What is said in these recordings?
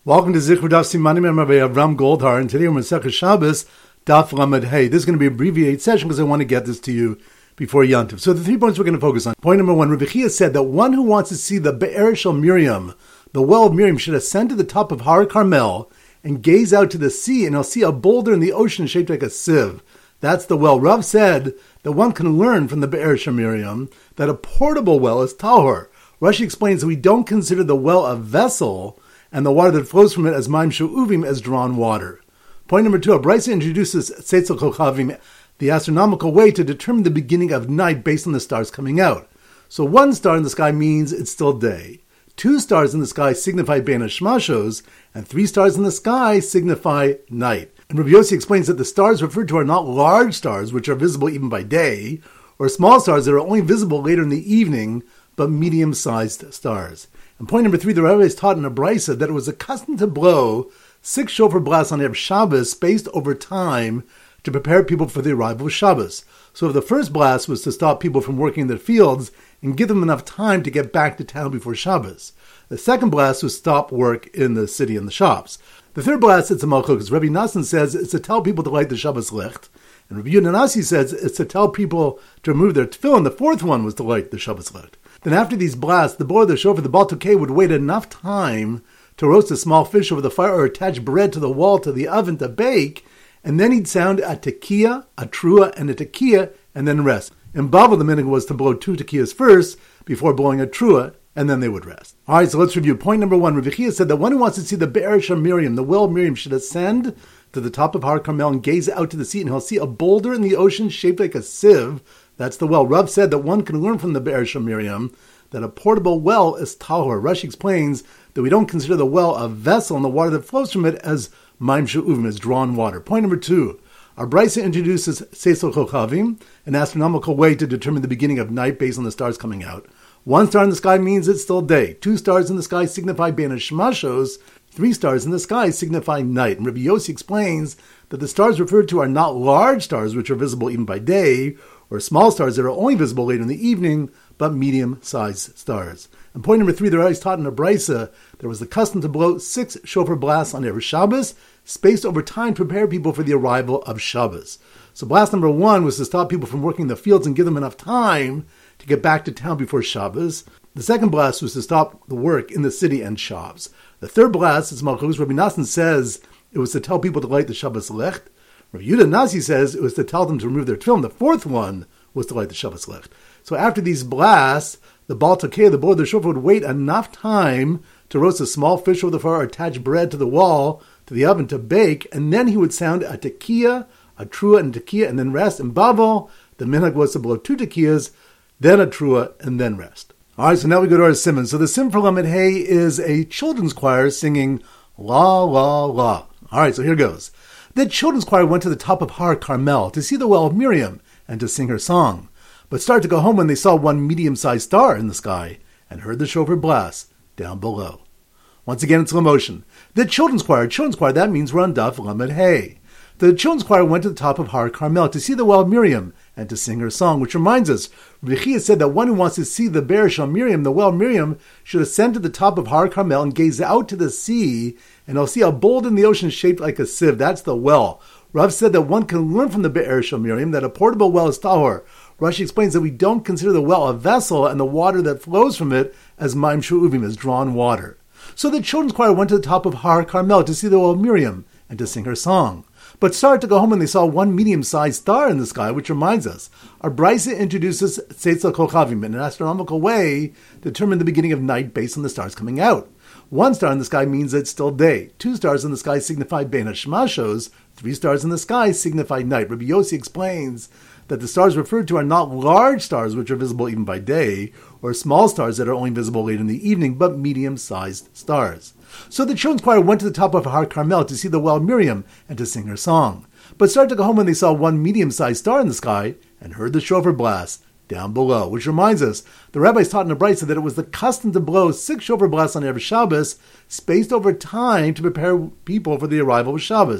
Welcome to Zichur Daf Simanim Rabbi Avram Goldhar, and today we're Masechah Shabbos Daf Lamed Hey. This is going to be an abbreviated session because I want to get this to you before Yantiv. So the 3 points we're going to focus on. Point number 1, Rabbi Chia said that one who wants to see the Be'er Shel Miriam, the well of Miriam, should ascend to the top of Har Carmel and gaze out to the sea, and he'll see a boulder in the ocean shaped like a sieve. That's the well. Rav said that one can learn from the Be'er Shel Miriam that a portable well is tahor. Rashi explains that we don't consider the well a vessel and the water that flows from it as maim she'uvim, as drawn water. Point number 2, Abraisa introduces Tzetzal Kochavim, the astronomical way to determine the beginning of night based on the stars coming out. So 1 star in the sky means it's still day. 2 stars in the sky signify Bein HaShmashos, and 3 stars in the sky signify night. And Rabbi Yossi explains that the stars referred to are not large stars, which are visible even by day, or small stars that are only visible later in the evening, but medium-sized stars. And point number 3, the rabbis taught in a brisa that it was a custom to blow 6 shofar blasts on Erev Shabbos spaced over time to prepare people for the arrival of Shabbos. So if the first blast was to stop people from working in their fields and give them enough time to get back to town before Shabbos. The second blast was to stop work in the city and the shops. The third blast, it's a malchut, because Rabbi Nassan says it's to tell people to light the Shabbos licht. And Rabbi Yehuda Nasi says it's to tell people to remove their tefillin. The fourth one was to light the Shabbos licht. Then after these blasts, the blower of the shofar, the Baal Tokei, would wait enough time to roast a small fish over the fire or attach bread to the wall to the oven to bake, and then he'd sound a tekiah, a trua, and a tekiah, and then rest. In Babel, the minhag was to blow 2 tekiyahs first before blowing a trua, and then they would rest. All right, so let's review. Point number 1, Rabbi Chia said that one who wants to see the Be'er Shel Miriam, the well of Miriam, should ascend to the top of Har Carmel and gaze out to the sea, and he'll see a boulder in the ocean shaped like a sieve. That's the well. Rav said that one can learn from the Be'er Shel Miriam that a portable well is tahor. Rashi explains that we don't consider the well a vessel and the water that flows from it as maim she'uvim, as drawn water. Point number 2, our brisa introduces Tzetzal Kochavim, an astronomical way to determine the beginning of night based on the stars coming out. 1 star in the sky means it's still day. 2 stars in the sky signify Bein HaShmashos. 3 stars in the sky signify night. And Rabbi Yossi explains that the stars referred to are not large stars, which are visible even by day, or small stars that are only visible later in the evening, but medium-sized stars. And point number 3, the rabbis taught in a brisa there was the custom to blow 6 shofar blasts on every Shabbos, spaced over time to prepare people for the arrival of Shabbos. So blast number 1 was to stop people from working in the fields and give them enough time to get back to town before Shabbos. The second blast was to stop the work in the city and shops. The third blast, as Malchus Rabbi Nassan says, it was to tell people to light the Shabbos licht. Rabbi Yehuda Nasi says it was to tell them to remove their tefillin. The fourth one was to light the Shabbos licht. So after these blasts, the Baal Tokei, the blower of the shofar, would wait enough time to roast a small fish over the fire or attach bread to the wall, to the oven to bake, and then he would sound a tekiah, a trua, and a tekiah, and then rest. In Babel, the minhag was to blow 2 tekiyahs, then a trua, and then rest. All right, so now we go to our simon. So the sim for Lamed Hey is a children's choir singing La La La. All right, so here goes. The children's choir went to the top of Har Carmel to see the well of Miriam and to sing her song, but started to go home when they saw 1 medium-sized star in the sky and heard the shofar blast down below. Once again in slow motion. The children's choir, that means we're on Daf Lamed Hey. The children's choir went to the top of Har Carmel to see the well of Miriam and to sing her song, which reminds us, Rabbi Chia said that one who wants to see the Be'er Shel Miriam, the well of Miriam, should ascend to the top of Har Carmel and gaze out to the sea, and he'll see a boulder in the ocean shaped like a sieve. That's the well. Rav said that one can learn from the Be'er Shel Miriam that a portable well is tahor. Rashi explains that we don't consider the well a vessel and the water that flows from it as maim she'uvim, as drawn water. So the children's choir went to the top of Har Carmel to see the well of Miriam and to sing her song, but started to go home when they saw 1 medium-sized star in the sky, which reminds us, our brisa introduces Tzetzal Kochavim, in an astronomical way to determine the beginning of night based on the stars coming out. 1 star in the sky means it's still day. 2 stars in the sky signify Bein HaShmashos. 3 stars in the sky signify night. Rabbi Yossi explains that the stars referred to are not large stars, which are visible even by day, or small stars that are only visible late in the evening, but medium-sized stars. So the children's choir went to the top of Har Carmel to see the well of Miriam and to sing her song, but started to go home when they saw 1 medium-sized star in the sky and heard the shofar blast down below, which reminds us, the rabbis taught in a brisa that it was the custom to blow 6 shofar blasts on every Shabbos, spaced over time to prepare people for the arrival of Shabbos.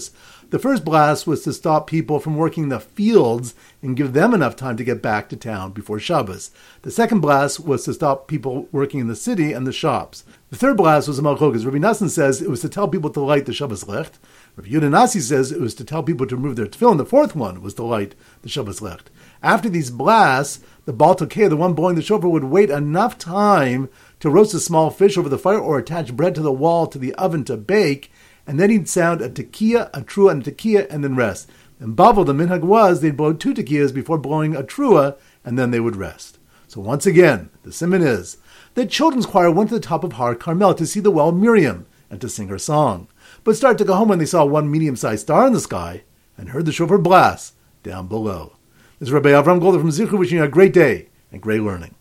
The first blast was to stop people from working the fields and give them enough time to get back to town before Shabbos. The second blast was to stop people working in the city and the shops. The third blast was a malchokas. Rabbi Nassan says it was to tell people to light the Shabbos Lecht. Rabbi Yehuda Nasi says it was to tell people to remove their tefillin. The fourth one was to light the Shabbos Lecht. After these blasts, the Baal Tokeh, the one blowing the shofar, would wait enough time to roast a small fish over the fire or attach bread to the wall to the oven to bake, and then he'd sound a tekiah, a trua, and a tekiah, and then rest. In Bavel, the minhag was they'd blow 2 tekiyahs before blowing a trua, and then they would rest. So once again, the simon is, the children's choir went to the top of Har Carmel to see the well Miriam and to sing her song, but started to go home when they saw one medium-sized star in the sky and heard the shofar blast down below. This is Rabbi Avram Golder from Zichru wishing you a great day and great learning.